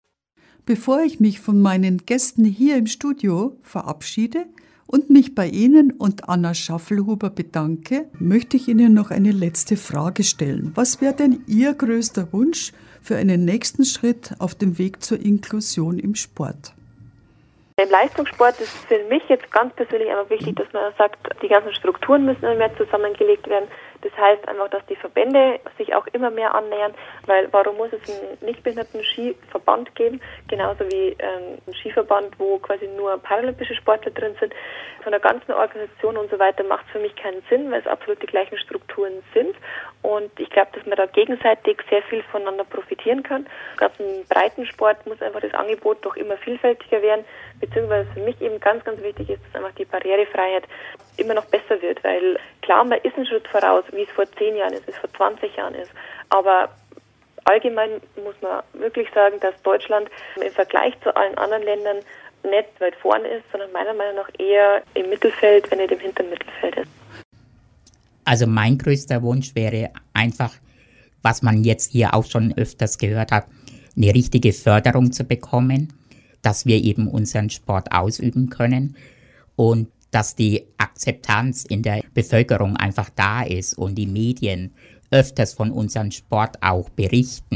Bevor ich mich von meinen Gästen hier im Studio verabschiede und mich bei Ihnen und Anna Schaffelhuber bedanke, möchte ich Ihnen noch eine letzte Frage stellen. Was wäre denn Ihr größter Wunsch für einen nächsten Schritt auf dem Weg zur Inklusion im Sport? Im Leistungssport ist für mich jetzt ganz persönlich einfach wichtig, dass man sagt, die ganzen Strukturen müssen immer mehr zusammengelegt werden. Das heißt einfach, dass die Verbände sich auch immer mehr annähern, weil warum muss es einen nichtbehinderten Skiverband geben, genauso wie ähm, ein Skiverband, wo quasi nur paralympische Sportler drin sind. Von der ganzen Organisation und so weiter macht es für mich keinen Sinn, weil es absolut die gleichen Strukturen sind. Und ich glaube, dass man da gegenseitig sehr viel voneinander profitieren kann. Gerade im Breitensport muss einfach das Angebot doch immer vielfältiger werden, beziehungsweise für mich eben ganz, ganz wichtig ist, dass einfach die Barrierefreiheit immer noch besser wird, weil klar, man ist einen Schritt voraus, wie es vor zehn Jahren ist, wie es vor zwanzig Jahren ist, aber allgemein muss man wirklich sagen, dass Deutschland im Vergleich zu allen anderen Ländern nicht weit vorne ist, sondern meiner Meinung nach eher im Mittelfeld, wenn nicht im hinteren Mittelfeld ist. Also mein größter Wunsch wäre einfach, was man jetzt hier auch schon öfters gehört hat, eine richtige Förderung zu bekommen, dass wir eben unseren Sport ausüben können und dass die Akzeptanz in der Bevölkerung einfach da ist und die Medien öfters von unserem Sport auch berichten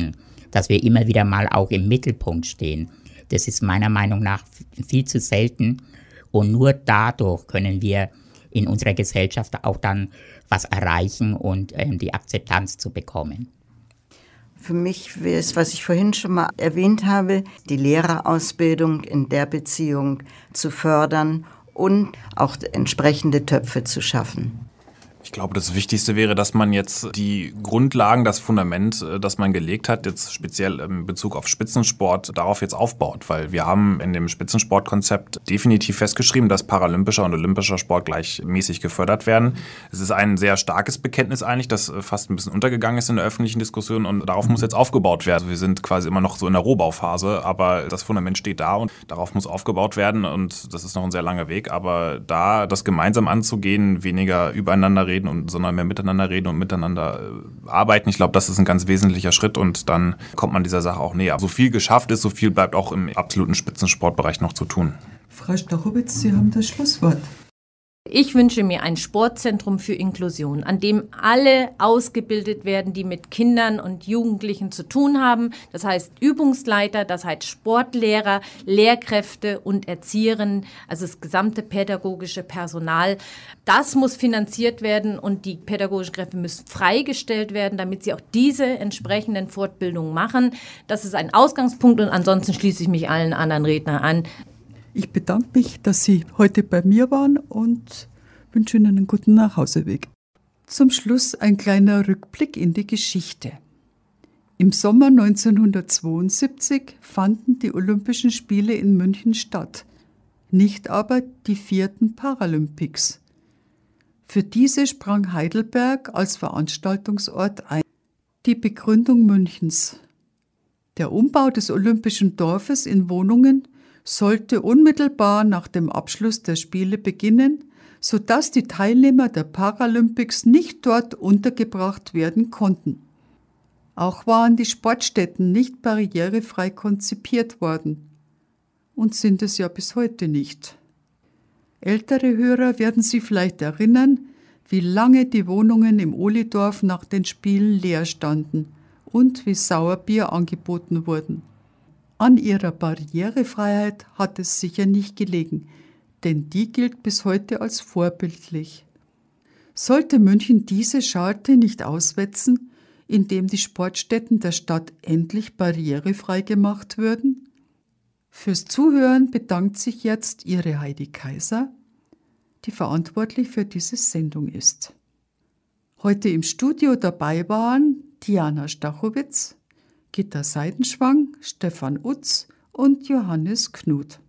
dass wir immer wieder mal auch im Mittelpunkt stehen. Das ist meiner Meinung nach viel zu selten und nur dadurch können wir in unserer Gesellschaft auch dann was erreichen und ähm, die Akzeptanz zu bekommen. Für mich wäre es, was ich vorhin schon mal erwähnt habe, die Lehrerausbildung in der Beziehung zu fördern und auch entsprechende Töpfe zu schaffen. Ich glaube, das Wichtigste wäre, dass man jetzt die Grundlagen, das Fundament, das man gelegt hat, jetzt speziell in Bezug auf Spitzensport, darauf jetzt aufbaut. Weil wir haben in dem Spitzensportkonzept definitiv festgeschrieben, dass paralympischer und olympischer Sport gleichmäßig gefördert werden. Es ist ein sehr starkes Bekenntnis eigentlich, das fast ein bisschen untergegangen ist in der öffentlichen Diskussion und darauf muss jetzt aufgebaut werden. Wir sind quasi immer noch so in der Rohbauphase, aber das Fundament steht da und darauf muss aufgebaut werden und das ist noch ein sehr langer Weg. Aber da das gemeinsam anzugehen, weniger übereinander reden, Und, sondern mehr miteinander reden und miteinander äh, arbeiten. Ich glaube, das ist ein ganz wesentlicher Schritt und dann kommt man dieser Sache auch näher. So viel geschafft ist, so viel bleibt auch im absoluten Spitzensportbereich noch zu tun. Frau Stachowitz, Sie haben das Schlusswort. Ich wünsche mir ein Sportzentrum für Inklusion, an dem alle ausgebildet werden, die mit Kindern und Jugendlichen zu tun haben. Das heißt Übungsleiter, das heißt Sportlehrer, Lehrkräfte und Erzieherinnen, also das gesamte pädagogische Personal. Das muss finanziert werden und die pädagogischen Kräfte müssen freigestellt werden, damit sie auch diese entsprechenden Fortbildungen machen. Das ist ein Ausgangspunkt und ansonsten schließe ich mich allen anderen Rednern an. Ich bedanke mich, dass Sie heute bei mir waren und wünsche Ihnen einen guten Nachhauseweg. Zum Schluss ein kleiner Rückblick in die Geschichte. Im Sommer neunzehnhundertzweiundsiebzig fanden die Olympischen Spiele in München statt, nicht aber die vierten Paralympics. Für diese sprang Heidelberg als Veranstaltungsort ein. Die Begründung Münchens. Der Umbau des Olympischen Dorfes in Wohnungen sollte unmittelbar nach dem Abschluss der Spiele beginnen, sodass die Teilnehmer der Paralympics nicht dort untergebracht werden konnten. Auch waren die Sportstätten nicht barrierefrei konzipiert worden und sind es ja bis heute nicht. Ältere Hörer werden sich vielleicht erinnern, wie lange die Wohnungen im Ohlidorf nach den Spielen leer standen und wie Sauerbier angeboten wurden. An ihrer Barrierefreiheit hat es sicher nicht gelegen, denn die gilt bis heute als vorbildlich. Sollte München diese Scharte nicht auswetzen, indem die Sportstätten der Stadt endlich barrierefrei gemacht würden? Fürs Zuhören bedankt sich jetzt Ihre Heidi Kaiser, die verantwortlich für diese Sendung ist. Heute im Studio dabei waren Diana Stachowitz, Gitta Seidenschwang, Stefan Utz und Johannes Knuth.